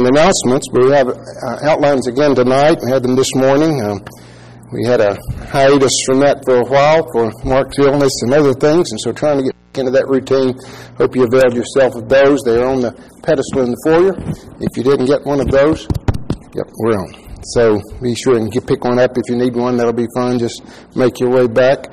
and announcements, but we have outlines again tonight. We had them this morning. We had a hiatus from that for a while for Mark's illness and other things, and so trying to get back into that routine. Hope you availed yourself of those. They're on the pedestal in the foyer. If you didn't get one of those, yep, we're on. So be sure and pick one up if you need one. That'll be fun. Just make your way back.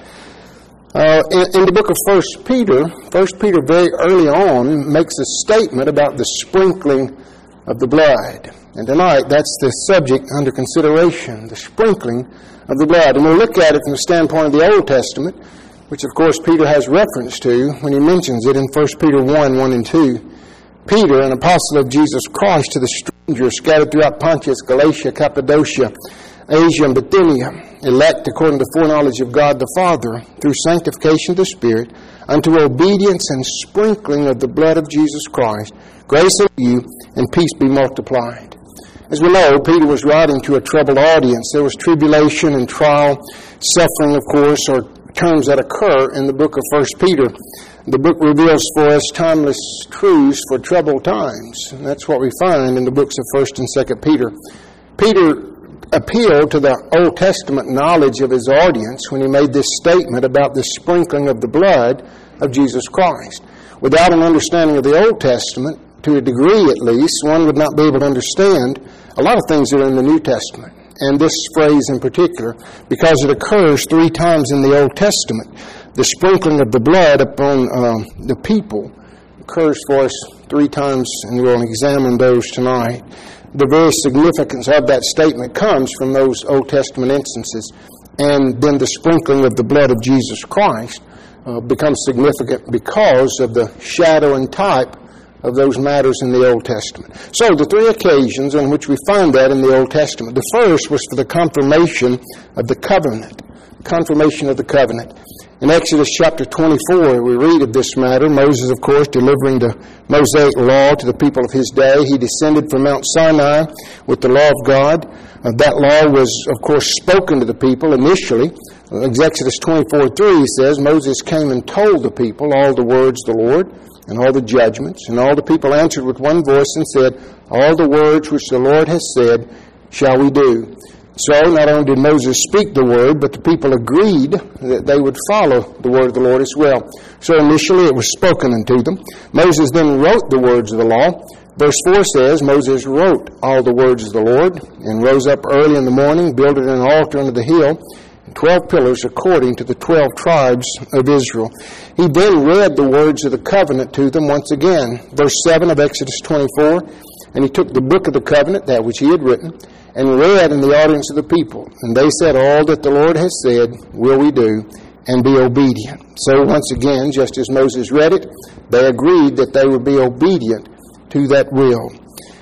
In the book of 1 Peter very early on makes a statement about the sprinkling of the blood. And tonight, that's the subject under consideration, the sprinkling of the blood. And we'll look at it from the standpoint of the Old Testament, which, of course, Peter has reference to when he mentions it in 1 Peter 1 and 2. Peter, an apostle of Jesus Christ, to the strangers scattered throughout Pontus, Galatia, Cappadocia, Asia, and Bithynia, elect according to foreknowledge of God the Father, through sanctification of the Spirit, unto obedience and sprinkling of the blood of Jesus Christ, grace unto you, and peace be multiplied. As we know, Peter was writing to a troubled audience. There was tribulation and trial, suffering, of course, are terms that occur in the book of 1 Peter. The book reveals for us timeless truths for troubled times. And that's what we find in the books of 1 and 2 Peter. Peter appealed to the Old Testament knowledge of his audience when he made this statement about the sprinkling of the blood of Jesus Christ. Without an understanding of the Old Testament, to a degree at least, one would not be able to understand a lot of things that are in the New Testament. And this phrase in particular, because it occurs 3 times in the Old Testament, the sprinkling of the blood upon the people occurs for us 3 times, and we'll examine those tonight. The very significance of that statement comes from those Old Testament instances, and then the sprinkling of the blood of Jesus Christ becomes significant because of the shadow and type of those matters in the Old Testament. So the 3 occasions on which we find that in the Old Testament. The first was for the confirmation of the covenant. Confirmation of the covenant. In Exodus chapter 24, we read of this matter. Moses, of course, delivering the Mosaic law to the people of his day. He descended from Mount Sinai with the law of God. That law was, of course, spoken to the people initially. Exodus 24:3 says, Moses came and told the people all the words of the Lord and all the judgments. And all the people answered with one voice and said, all the words which the Lord has said shall we do. So not only did Moses speak the word, but the people agreed that they would follow the word of the Lord as well. So initially it was spoken unto them. Moses then wrote the words of the law. Verse 4 says, Moses wrote all the words of the Lord and rose up early in the morning, builded an altar under the hill, 12 pillars according to the 12 tribes of Israel. He then read the words of the covenant to them once again. Verse 7 of Exodus 24, and he took the book of the covenant, that which he had written, and read in the audience of the people. And they said, all that the Lord has said will we do, and be obedient. So once again, just as Moses read it, they agreed that they would be obedient to that will.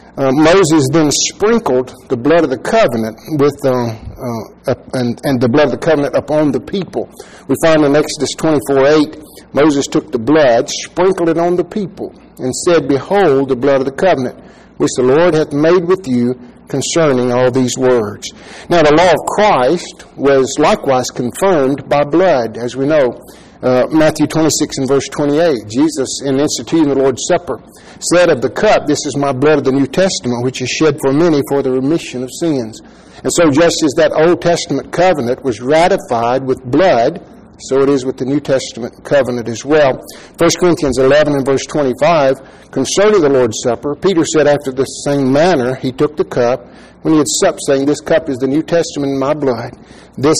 Moses then sprinkled the blood of the covenant with and the blood of the covenant upon the people. We find in Exodus 24:8, Moses took the blood, sprinkled it on the people, and said, behold, the blood of the covenant, which the Lord hath made with you concerning all these words. Now, the law of Christ was likewise confirmed by blood, as we know. Matthew 26 and verse 28, Jesus, in instituting the Lord's Supper, said of the cup, this is my blood of the New Testament, which is shed for many for the remission of sins. And so just as that Old Testament covenant was ratified with blood, so it is with the New Testament covenant as well. 1 Corinthians 11 and verse 25, concerning the Lord's Supper, Peter said, after the same manner, he took the cup, when he had supped, saying, this cup is the New Testament in my blood. This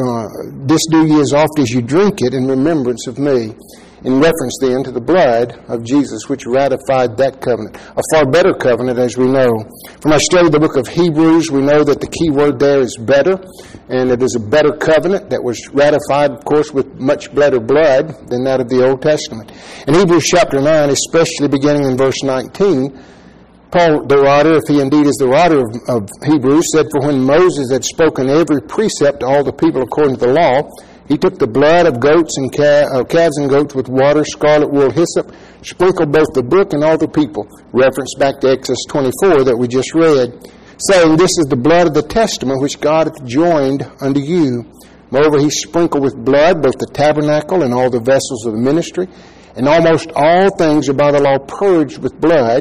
do ye as oft as you drink it in remembrance of me. In reference then to the blood of Jesus, which ratified that covenant. A far better covenant, as we know. From our study of the book of Hebrews, we know that the key word there is better. And it is a better covenant that was ratified, of course, with much better blood than that of the Old Testament. In Hebrews chapter 9, especially beginning in verse 19, Paul, the writer, if he indeed is the writer of Hebrews, said, for when Moses had spoken every precept to all the people according to the law, he took the blood of goats and calves and goats with water, scarlet wool, hyssop, sprinkled both the book and all the people. Reference back to Exodus 24 that we just read, saying, this is the blood of the testament which God hath joined unto you. Moreover, he sprinkled with blood both the tabernacle and all the vessels of the ministry, and almost all things are by the law purged with blood,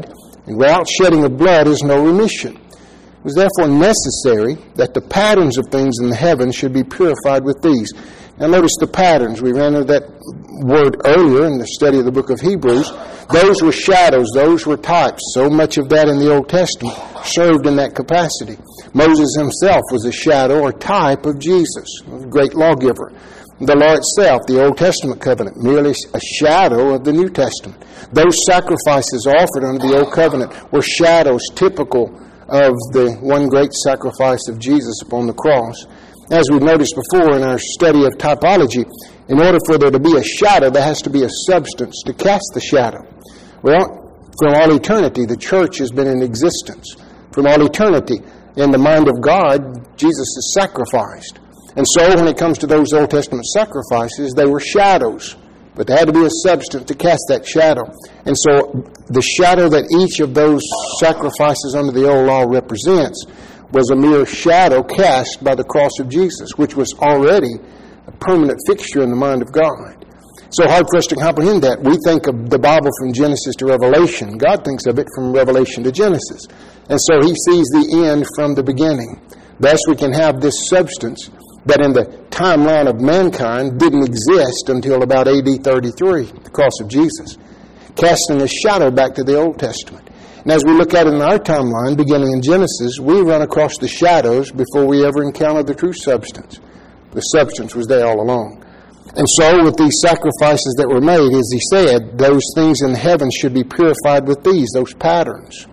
And without shedding of blood is no remission. It was therefore necessary that the patterns of things in the heavens should be purified with these. Now notice the patterns. We ran into that word earlier in the study of the book of Hebrews. Those were shadows. Those were types. So much of that in the Old Testament served in that capacity. Moses himself was a shadow or type of Jesus, a great lawgiver. The law itself, the Old Testament covenant, merely a shadow of the New Testament. Those sacrifices offered under the Old Covenant were shadows typical of the one great sacrifice of Jesus upon the cross. As we've noticed before in our study of typology, in order for there to be a shadow, there has to be a substance to cast the shadow. Well, from all eternity, the church has been in existence. From all eternity, in the mind of God, Jesus is sacrificed. And so when it comes to those Old Testament sacrifices, they were shadows. But there had to be a substance to cast that shadow. And so the shadow that each of those sacrifices under the old law represents was a mere shadow cast by the cross of Jesus, which was already a permanent fixture in the mind of God. So hard for us to comprehend that. We think of the Bible from Genesis to Revelation. God thinks of it from Revelation to Genesis. And so he sees the end from the beginning. Thus we can have this substance that in the timeline of mankind didn't exist until about AD 33, the cross of Jesus, casting a shadow back to the Old Testament. And as we look at it in our timeline, beginning in Genesis, we run across the shadows before we ever encounter the true substance. The substance was there all along. And so with these sacrifices that were made, as he said, those things in heaven should be purified with these, those patterns.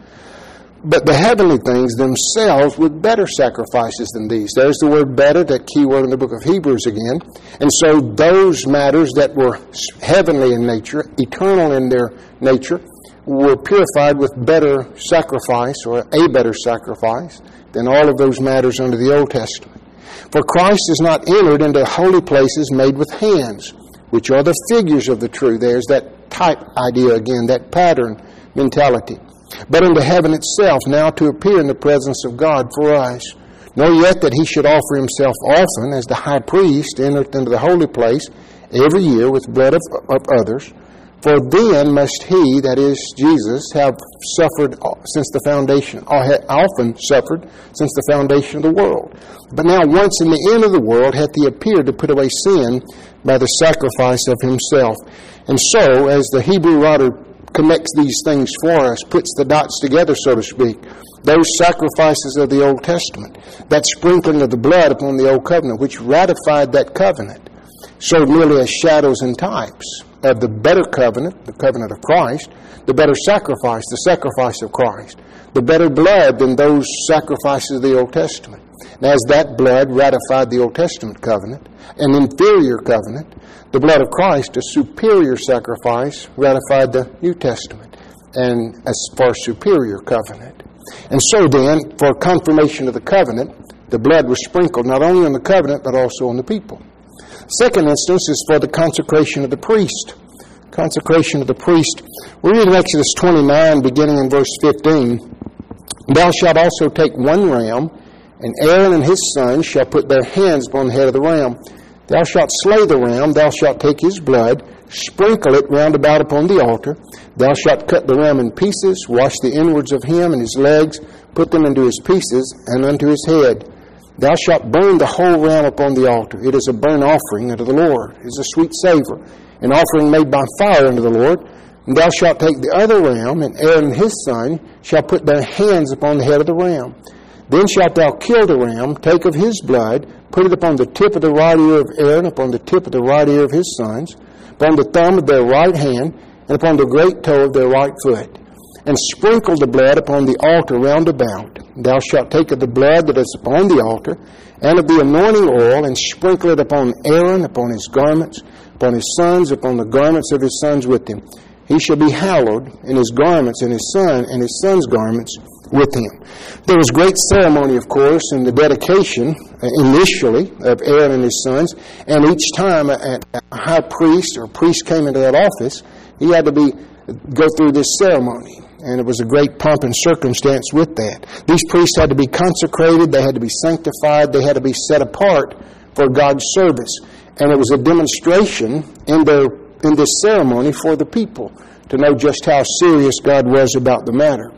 But the heavenly things themselves were better sacrifices than these. There's the word better, that key word in the book of Hebrews again. And so those matters that were heavenly in nature, eternal in their nature, were purified with better sacrifice, or a better sacrifice, than all of those matters under the Old Testament. For Christ is not entered into holy places made with hands, which are the figures of the true. There's that type idea again, that pattern mentality. But into heaven itself, now to appear in the presence of God for us. Nor yet that he should offer himself often, as the high priest entereth into the holy place every year with blood of others. For then must he, that is Jesus, have suffered since the foundation, or had often suffered since the foundation of the world. But now once in the end of the world hath he appeared to put away sin by the sacrifice of himself. And so, as the Hebrew writer connects these things for us, puts the dots together, so to speak, those sacrifices of the Old Testament, that sprinkling of the blood upon the Old Covenant, which ratified that covenant, showed merely as shadows and types of the better covenant, the covenant of Christ, the better sacrifice, the sacrifice of Christ, the better blood than those sacrifices of the Old Testament. And as that blood ratified the Old Testament covenant, an inferior covenant, the blood of Christ, a superior sacrifice, ratified the New Testament, and as far superior covenant. And so then, for confirmation of the covenant, the blood was sprinkled not only on the covenant, but also on the people. Second instance is for the consecration of the priest. Consecration of the priest. We read in Exodus 29, beginning in verse 15, Thou shalt also take one ram, and Aaron and his sons shall put their hands upon the head of the ram. Thou shalt slay the ram, thou shalt take his blood, sprinkle it round about upon the altar. Thou shalt cut the ram in pieces, wash the inwards of him and his legs, put them into his pieces, and unto his head. Thou shalt burn the whole ram upon the altar. It is a burnt offering unto the Lord. It is a sweet savor, an offering made by fire unto the Lord. And thou shalt take the other ram, and Aaron and his son shall put their hands upon the head of the ram. Then shalt thou kill the ram, take of his blood, put it upon the tip of the right ear of Aaron, upon the tip of the right ear of his sons, upon the thumb of their right hand, and upon the great toe of their right foot. And sprinkle the blood upon the altar round about. Thou shalt take of the blood that is upon the altar, and of the anointing oil, and sprinkle it upon Aaron, upon his garments, upon his sons, upon the garments of his sons with him. He shall be hallowed in his garments, and his son and his son's garments with him. There was great ceremony, of course, in the dedication, initially, of Aaron and his sons, and each time a high priest or priest came into that office, he had to go through this ceremony. And it was a great pomp and circumstance with that. These priests had to be consecrated, they had to be sanctified, they had to be set apart for God's service. And it was a demonstration in this ceremony for the people to know just how serious God was about the matter.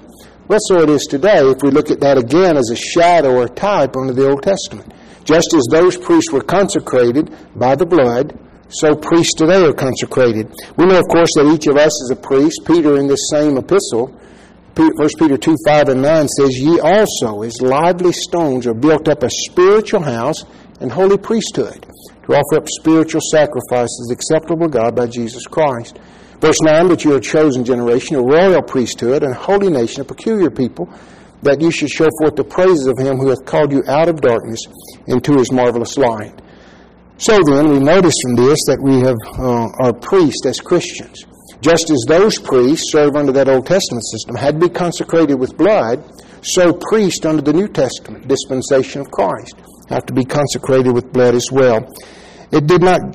Well, so it is today if we look at that again as a shadow or type under the Old Testament. Just as those priests were consecrated by the blood, so priests today are consecrated. We know, of course, that each of us is a priest. Peter, in this same epistle, 1 Peter 2, 5 and 9 says, "Ye also, as lively stones, are built up a spiritual house and holy priesthood, to offer up spiritual sacrifices acceptable to God by Jesus Christ." Verse 9, "But you are a chosen generation, a royal priesthood, and a holy nation, a peculiar people, that you should show forth the praises of him who hath called you out of darkness into his marvelous light." So then, we notice from this that we have our priests as Christians. Just as those priests serve under that Old Testament system had to be consecrated with blood, so priests under the New Testament dispensation of Christ have to be consecrated with blood as well. It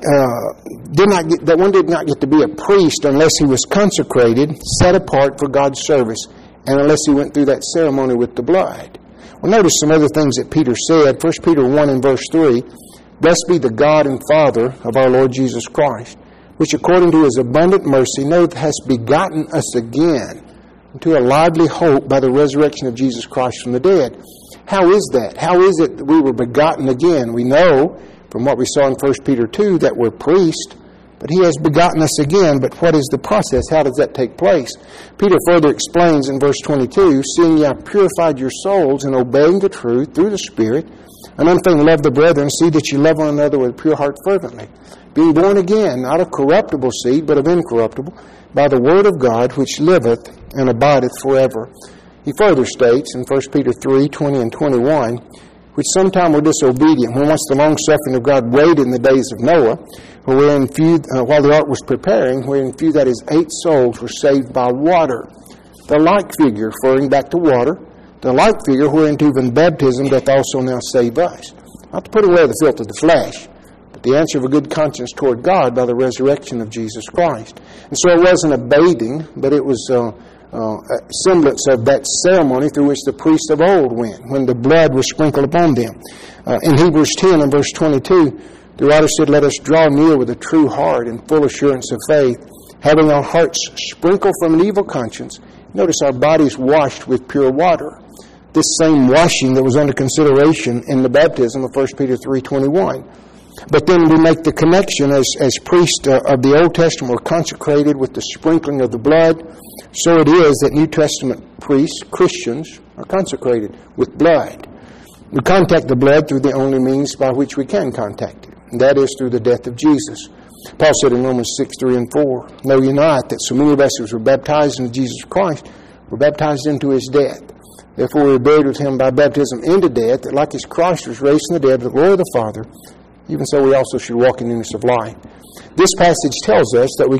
that one did not get to be a priest unless he was consecrated, set apart for God's service, and unless he went through that ceremony with the blood. Well, notice some other things that Peter said. 1 Peter 1 and verse 3, "Blessed be the God and Father of our Lord Jesus Christ, which according to his abundant mercy has begotten us again into a lively hope by the resurrection of Jesus Christ from the dead." How is that? How is it that we were begotten again? We know from what we saw in 1 Peter 2 that we're priests, but he has begotten us again. But what is the process? How does that take place? Peter further explains in verse 22, "Seeing ye have purified your souls in obeying the truth through the Spirit, and unfeigned love the brethren, see that ye love one another with a pure heart fervently, being born again, not of corruptible seed, but of incorruptible, by the word of God, which liveth and abideth forever." He further states in 1 Peter 3, 20 and 21, "Which sometime were disobedient, when once the long-suffering of God waited in the days of Noah, wherein few, while the ark was preparing, wherein few, that is, 8 souls, were saved by water." The like figure, referring back to water, the like figure whereunto even baptism doth also now save us. Not to put away the filth of the flesh, but the answer of a good conscience toward God by the resurrection of Jesus Christ. And so it wasn't a bathing, but it was a semblance of that ceremony through which the priests of old went, when the blood was sprinkled upon them. In Hebrews 10 and verse 22, the writer said, "Let us draw near with a true heart and full assurance of faith, having our hearts sprinkled from an evil conscience." Notice our bodies washed with pure water. This same washing that was under consideration in the baptism of 1 Peter 3:21. But then we make the connection as priests of the Old Testament were consecrated with the sprinkling of the blood, so it is that New Testament priests, Christians, are consecrated with blood. We contact the blood through the only means by which we can contact it, and that is through the death of Jesus. Paul said in Romans 6, 3 and 4, "Know ye not that so many of us as were baptized into Jesus Christ were baptized into his death? Therefore we were buried with him by baptism into death, that like as Christ was raised from the dead by the glory of the Father, even so we also should walk in newness of life." This passage tells us that we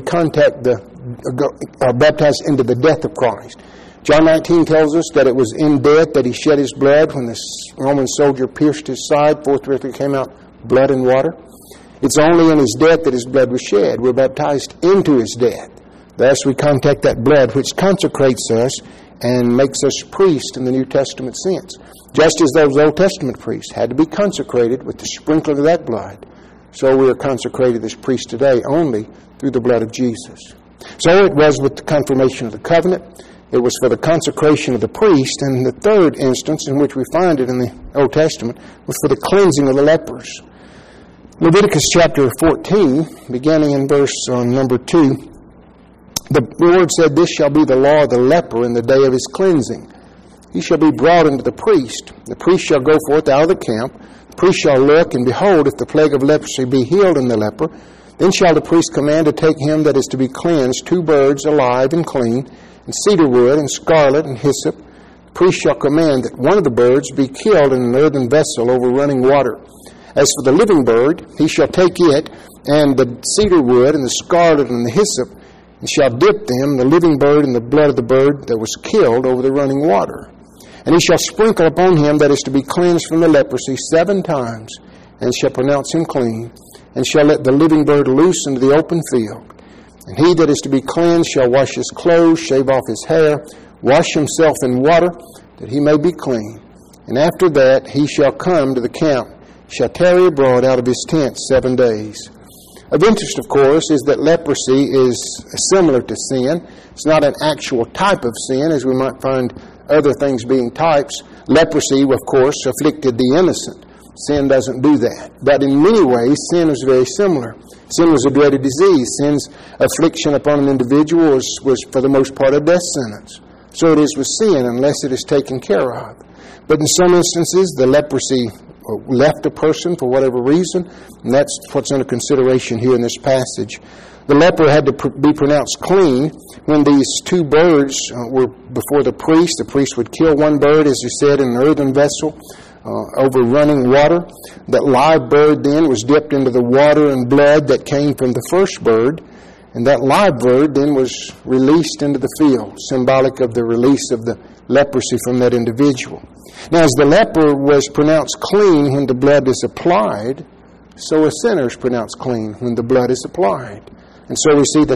are baptized into the death of Christ. John 19 tells us that it was in death that he shed his blood. When the Roman soldier pierced his side, forthwith there came out blood and water. It's only in his death that his blood was shed. We're baptized into his death. Thus we contact that blood, which consecrates us and makes us priests in the New Testament sense. Just as those Old Testament priests had to be consecrated with the sprinkling of that blood, so we are consecrated as priests today only through the blood of Jesus. So it was with the confirmation of the covenant. It was for the consecration of the priest. And the third instance in which we find it in the Old Testament was for the cleansing of the lepers. Leviticus chapter 14, beginning in verse number 2, the Lord said, "This shall be the law of the leper in the day of his cleansing. He shall be brought unto the priest. The priest shall go forth out of the camp. The priest shall look, and behold, if the plague of leprosy be healed in the leper, then shall the priest command to take him that is to be cleansed 2 birds alive and clean, and cedar wood, and scarlet, and hyssop. The priest shall command that one of the birds be killed in an earthen vessel over running water. As for the living bird, he shall take it, and the cedar wood, and the scarlet, and the hyssop, and shall dip them, the living bird, in the blood of the bird that was killed over the running water. And he shall sprinkle upon him that is to be cleansed from the leprosy 7 times, and shall pronounce him clean, and shall let the living bird loose into the open field. And he that is to be cleansed shall wash his clothes, shave off his hair, wash himself in water, that he may be clean. And after that he shall come to the camp, shall tarry abroad out of his tent 7 days." Of interest, of course, is that leprosy is similar to sin. It's not an actual type of sin, as we might find other things being types. Leprosy, of course, afflicted the innocent. Sin doesn't do that. But in many ways, sin is very similar. Sin was a dreaded disease. Sin's affliction upon an individual was for the most part, a death sentence. So it is with sin unless it is taken care of. But in some instances, the leprosy left a person for whatever reason, and that's what's under consideration here in this passage. The leper had to be pronounced clean when these two birds were before the priest. The priest would kill one bird, as he said, in an earthen vessel over running water. That live bird then was dipped into the water and blood that came from the first bird, and that live bird then was released into the field, symbolic of the release of the leprosy from that individual. Now, as the leper was pronounced clean when the blood is applied, so a sinner is pronounced clean when the blood is applied. And so we see the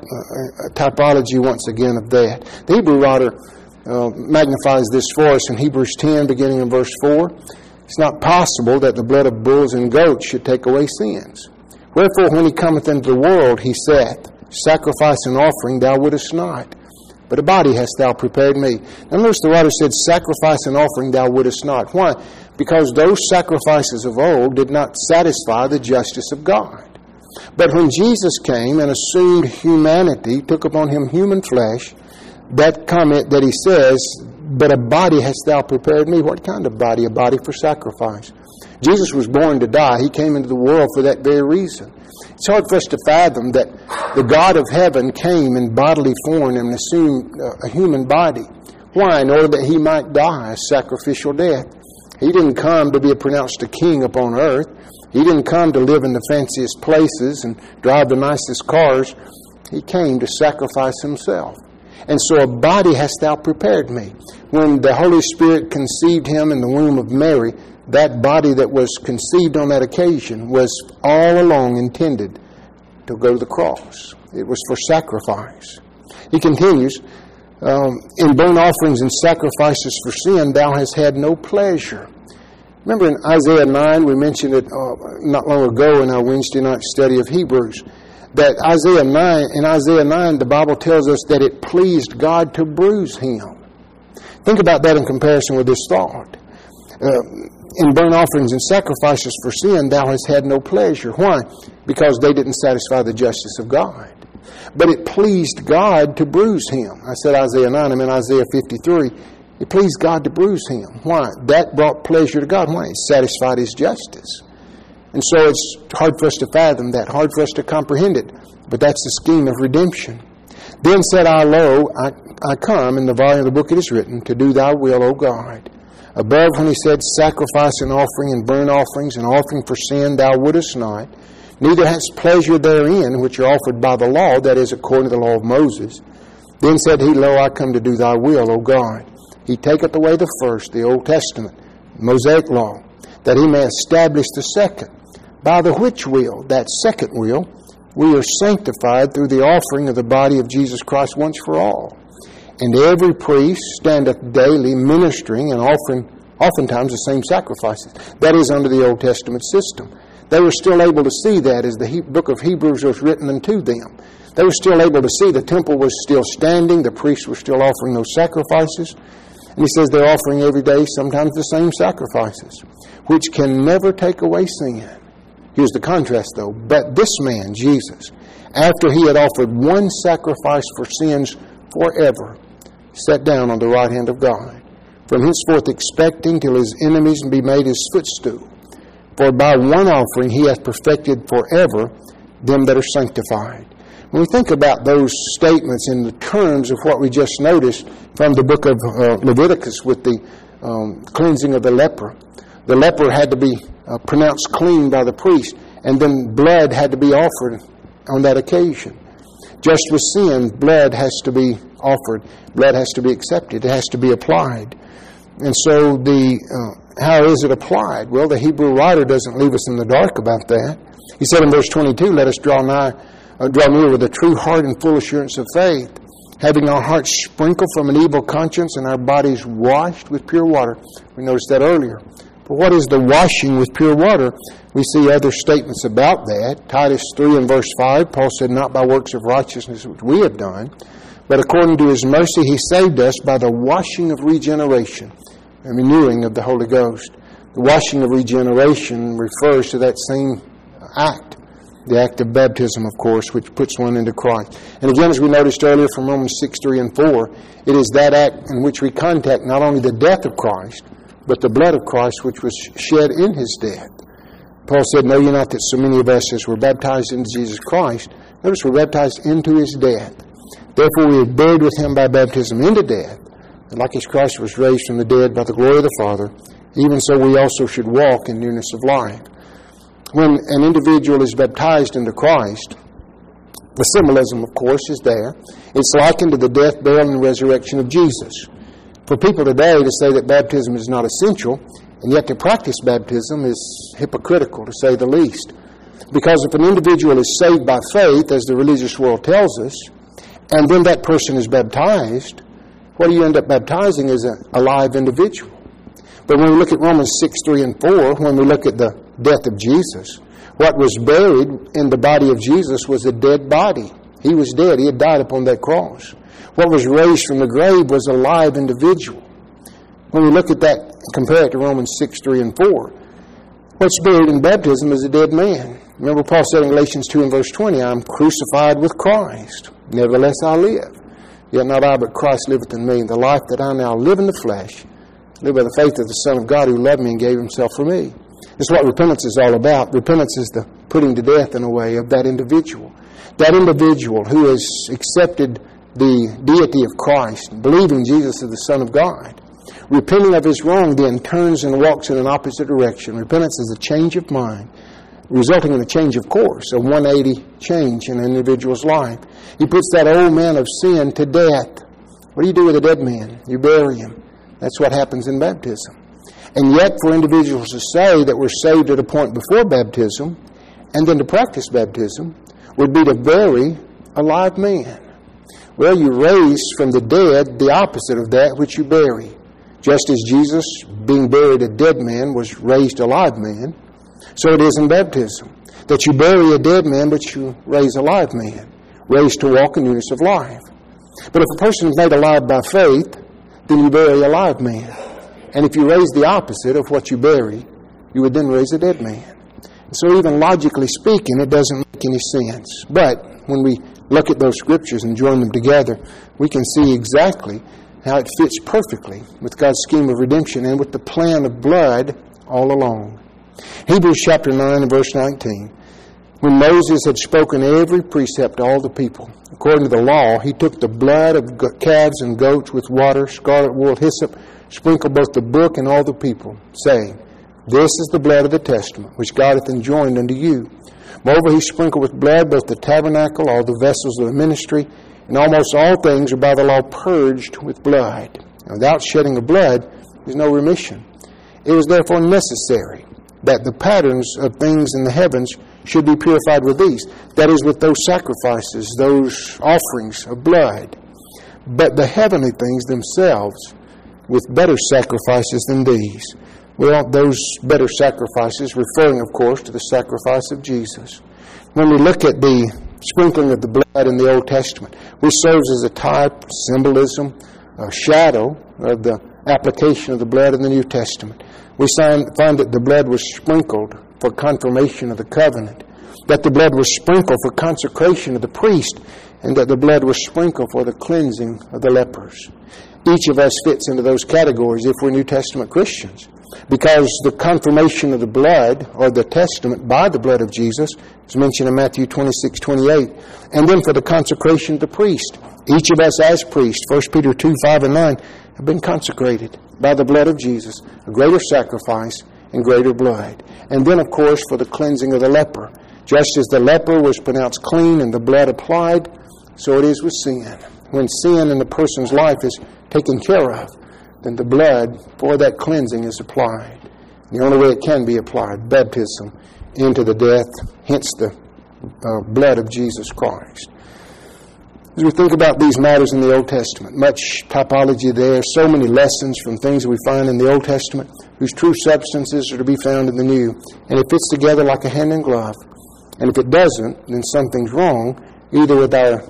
typology once again of that. The Hebrew writer magnifies this for us in Hebrews 10, beginning in verse 4. It's not possible that the blood of bulls and goats should take away sins. Wherefore, when he cometh into the world, he saith, Sacrifice and offering thou wouldest not, but a body hast thou prepared me. Now notice the writer said, Sacrifice and offering thou wouldest not. Why? Because those sacrifices of old did not satisfy the justice of God. But when Jesus came and assumed humanity, took upon him human flesh, that comment that he says, but a body hast thou prepared me. What kind of body? A body for sacrifice. Jesus was born to die. He came into the world for that very reason. It's hard for us to fathom that the God of heaven came in bodily form and assumed a human body. Why? In order that he might die a sacrificial death. He didn't come to be pronounced a king upon earth. He didn't come to live in the fanciest places and drive the nicest cars. He came to sacrifice himself. And so a body hast thou prepared me. When the Holy Spirit conceived him in the womb of Mary, that body that was conceived on that occasion was all along intended to go to the cross. It was for sacrifice. He continues, in burnt offerings and sacrifices for sin, thou hast had no pleasure. Remember in Isaiah 9, we mentioned it not long ago in our Wednesday night study of Hebrews, that in Isaiah 9, the Bible tells us that it pleased God to bruise him. Think about that in comparison with this thought. In burnt offerings and sacrifices for sin, thou hast had no pleasure. Why? Because they didn't satisfy the justice of God. But it pleased God to bruise him. I said Isaiah 9, I meant Isaiah 53. It pleased God to bruise him. Why? That brought pleasure to God. Why? It satisfied his justice. And so it's hard for us to fathom that, hard for us to comprehend it. But that's the scheme of redemption. Then said I, Lo, I come, in the volume of the book it is written, to do thy will, O God. Above, when he said, Sacrifice and offering and burnt offerings and offering for sin thou wouldest not, neither hast pleasure therein, which are offered by the law, that is, according to the law of Moses. Then said he, Lo, I come to do thy will, O God. He taketh away the first, the Old Testament, Mosaic law, that he may establish the second, by the which will, that second will, we are sanctified through the offering of the body of Jesus Christ once for all. And every priest standeth daily ministering and offering oftentimes the same sacrifices. That is under the Old Testament system. They were still able to see that as the book of Hebrews was written unto them. They were still able to see the temple was still standing, the priests were still offering those sacrifices. And he says they're offering every day sometimes the same sacrifices, which can never take away sin. Here's the contrast though. But this man, Jesus, after he had offered one sacrifice for sins forever, sat down on the right hand of God, from henceforth expecting till his enemies be made his footstool. For by one offering he hath perfected forever them that are sanctified. When we think about those statements in the terms of what we just noticed from the book of Leviticus with the cleansing of the leper had to be pronounced clean by the priest, and then blood had to be offered on that occasion. Just with sin, blood has to be offered. Blood has to be accepted. It has to be applied. And so how is it applied? Well, the Hebrew writer doesn't leave us in the dark about that. He said in verse 22, let us draw near with a true heart and full assurance of faith, having our hearts sprinkled from an evil conscience and our bodies washed with pure water. We noticed that earlier. But what is the washing with pure water? We see other statements about that. Titus 3 and verse 5, Paul said, not by works of righteousness which we have done, But according to His mercy, He saved us by the washing of regeneration and renewing of the Holy Ghost. The washing of regeneration refers to that same act, the act of baptism, of course, which puts one into Christ. And again, as we noticed earlier from Romans 6:3 and 4, it is that act in which we contact not only the death of Christ, but the blood of Christ which was shed in His death. Paul said, "Know ye not that so many of us as were baptized into Jesus Christ," notice we're baptized into His death. "Therefore we are buried with Him by baptism into death, and like as Christ was raised from the dead by the glory of the Father, even so we also should walk in newness of life." When an individual is baptized into Christ, the symbolism, of course, is there. It's likened to the death, burial, and resurrection of Jesus. For people today to say that baptism is not essential, and yet to practice baptism is hypocritical, to say the least. Because if an individual is saved by faith, as the religious world tells us, and then that person is baptized, what do you end up baptizing is a live individual. But when we look at Romans 6:3 and 4, when we look at the death of Jesus, what was buried in the body of Jesus was a dead body. He was dead. He had died upon that cross. What was raised from the grave was a live individual. When we look at that and compare it to Romans 6:3 and 4, what's buried in baptism is a dead man. Remember Paul said in Galatians 2 and verse 20, "I am crucified with Christ. Nevertheless I live. Yet not I, but Christ liveth in me. The life that I now live in the flesh, live by the faith of the Son of God who loved me and gave Himself for me." That's what repentance is all about. Repentance is the putting to death, in a way, of that individual. That individual who has accepted the deity of Christ, believing Jesus is the Son of God, repenting of his wrong, then turns and walks in an opposite direction. Repentance is a change of mind, resulting in a change of course, a 180 change in an individual's life. He puts that old man of sin to death. What do you do with a dead man? You bury him. That's what happens in baptism. And yet, for individuals to say that we're saved at a point before baptism, and then to practice baptism, would be to bury a live man. Well, you raise from the dead the opposite of that which you bury. Just as Jesus, being buried a dead man, was raised a live man, so it is in baptism, that you bury a dead man, but you raise a live man, raised to walk in newness of life. But if a person is made alive by faith, then you bury a live man. And if you raise the opposite of what you bury, you would then raise a dead man. So even logically speaking, it doesn't make any sense. But when we look at those scriptures and join them together, we can see exactly how it fits perfectly with God's scheme of redemption and with the plan of blood all along. Hebrews chapter 9 and verse 19. When Moses had spoken every precept to all the people, according to the law, he took the blood of calves and goats with water, scarlet wool, hyssop, sprinkled both the book and all the people, saying, "This is the blood of the testament, which God hath enjoined unto you." Moreover, he sprinkled with blood both the tabernacle, all the vessels of the ministry, and almost all things are by the law purged with blood. And without shedding of blood, there is no remission. It was therefore necessary that the patterns of things in the heavens should be purified with these. That is, with those sacrifices, those offerings of blood. But the heavenly things themselves with better sacrifices than these. Well, those better sacrifices, referring, of course, to the sacrifice of Jesus. When we look at the sprinkling of the blood in the Old Testament, which serves as a type, symbolism, a shadow of the application of the blood in the New Testament, we find that the blood was sprinkled for confirmation of the covenant, that the blood was sprinkled for consecration of the priest, and that the blood was sprinkled for the cleansing of the lepers. Each of us fits into those categories if we're New Testament Christians, because the confirmation of the blood, or the testament by the blood of Jesus, is mentioned in Matthew 26:28, and then for the consecration of the priest. Each of us as priests, 1 Peter 2, 5 and 9, have been consecrated by the blood of Jesus, a greater sacrifice and greater blood. And then, of course, for the cleansing of the leper. Just as the leper was pronounced clean and the blood applied, so it is with sin. When sin in the person's life is taken care of, then the blood for that cleansing is applied. The only way it can be applied, baptism into the death, hence the blood of Jesus Christ. As we think about these matters in the Old Testament, much typology there, so many lessons from things that we find in the Old Testament, whose true substances are to be found in the New. And it fits together like a hand in glove. And if it doesn't, then something's wrong, either with our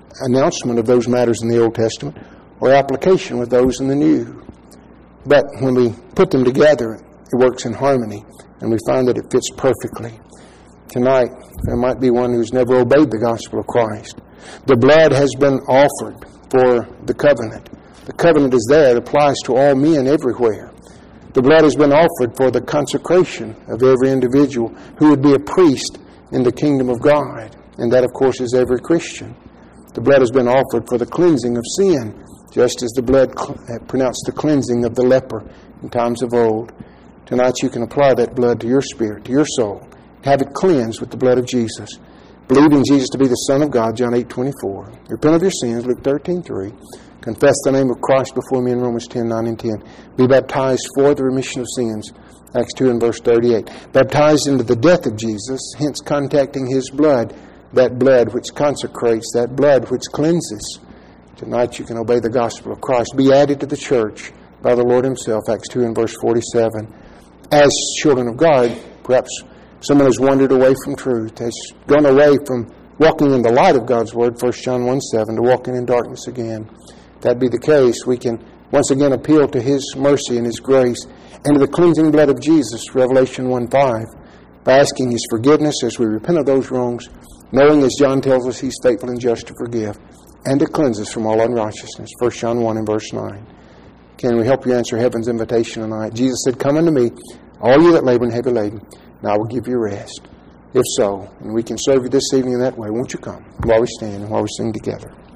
announcement of those matters in the Old Testament or application with those in the New. But when we put them together, it works in harmony, and we find that it fits perfectly. Tonight, there might be one who's never obeyed the gospel of Christ. The blood has been offered for the covenant. The covenant is there. It applies to all men everywhere. The blood has been offered for the consecration of every individual who would be a priest in the kingdom of God. And that, of course, is every Christian. The blood has been offered for the cleansing of sin, just as the blood pronounced the cleansing of the leper in times of old. Tonight you can apply that blood to your spirit, to your soul. Have it cleansed with the blood of Jesus. Believe in Jesus to be the Son of God, John 8:24. Repent of your sins, Luke 13:3. Confess the name of Christ before me in Romans 10:9 and 10. Be baptized for the remission of sins, Acts 2 and verse 38. Baptized into the death of Jesus, hence contacting His blood, that blood which consecrates, that blood which cleanses. Tonight you can obey the gospel of Christ. Be added to the church by the Lord Himself, Acts 2 and verse 47. As children of God, perhaps someone has wandered away from truth, has gone away from walking in the light of God's Word, 1 John 1:7, to walking in darkness again. If that be the case, we can once again appeal to His mercy and His grace and to the cleansing blood of Jesus, Revelation 1:5, by asking His forgiveness as we repent of those wrongs, knowing, as John tells us, He's faithful and just to forgive and to cleanse us from all unrighteousness, 1 John 1 and verse 9. Can we help you answer heaven's invitation tonight? Jesus said, "Come unto me, all you that labor and heavy laden, and I will give you rest." If so, and we can serve you this evening in that way, won't you come while we stand and while we sing together?